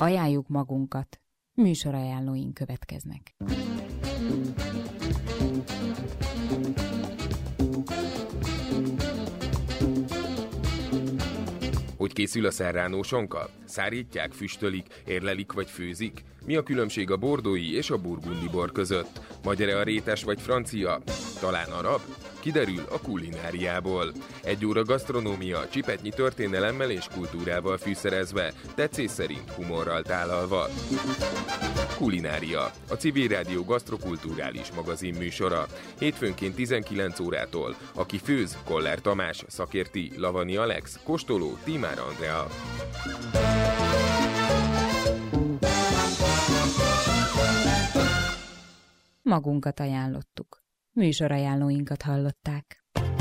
Ajánljuk magunkat. Műsorajánlóink következnek. Hogy készül a serrano sonka? Szárítják, füstölik, érlelik vagy főzik? Mi a különbség a bordói és a burgundi bor között? Magyar-e a rétes vagy francia? Talán arab? Kiderül a kulináriából. Egy óra gasztronómia, csipetnyi történelemmel és kultúrával fűszerezve, tetszés szerint humorral tálalva. Kulinária, a Civil Rádió gasztrokulturális magazin műsora. Hétfőnként 19 órától. Aki főz, Koller Tamás, szakérti, Lavani Alex, kóstoló, Tímár Andrea. Magunkat ajánlottuk. Műsorajánlóinkat hallották.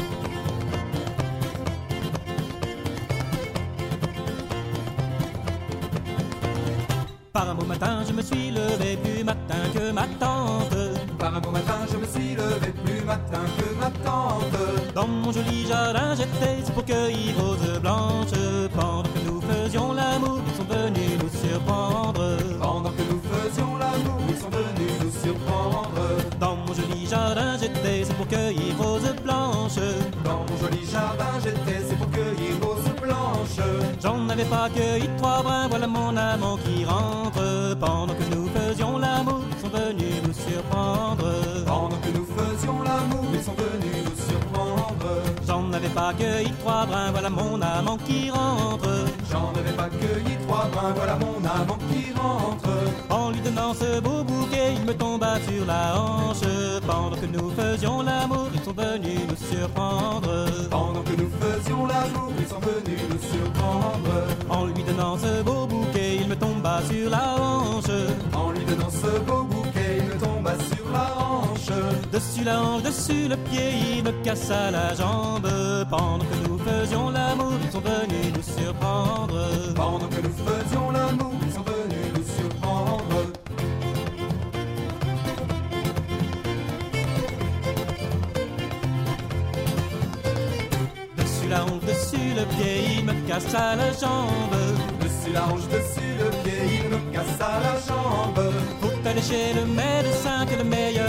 Par un beau matin, je me suis levé plus matin que ma tante. Par un beau matin, je me suis levé plus matin que ma tante. Dans mon joli jardin, j'étais pour cueillir roses blanches. Pendant que nous faisions l'amour, ils sont venus nous surprendre. Pendant que nous faisions l'amour, ils sont venus nous surprendre. Dans mon joli jardin, j'étais pour cueillir roses blanches. Dans mon joli jardin, j'étais pour cueillir roses blanches. J'en avais pas cueilli 3 brins, voilà mon amant qui rentre. Pendant que nous faisions l'amour, ils sont venus nous surprendre. Pendant que nous faisions l'amour, ils sont venus nous surprendre. J'en avais pas cueilli 3 brins, voilà mon amant qui rentre. J'en avais pas cueilli 3 brins, voilà mon amant qui rentre. En lui donnant ce beau bouquet, il me tomba sur la hanche. Pendant que nous faisions l'amour, ils sont venus nous surprendre. Pendant que nous faisions l'amour, ils sont venus nous surprendre. En lui donnant ce beau bouquet, il me tomba sur la hanche. En lui donnant ce beau bouquet, il me tomba sur la hanche. Dessus la hanche, dessus le pied, il me cassa la jambe. Pendant que nous faisions l'amour, ils sont venus nous surprendre. Pendant que nous faisions l'amour, ils sont venus nous surprendre. Dessus la hanche, dessus le pied, il me cassa la jambe. Dessus la hanche, dessus le pied, il me cassa la jambe. Faut aller chez le médecin, que le meilleur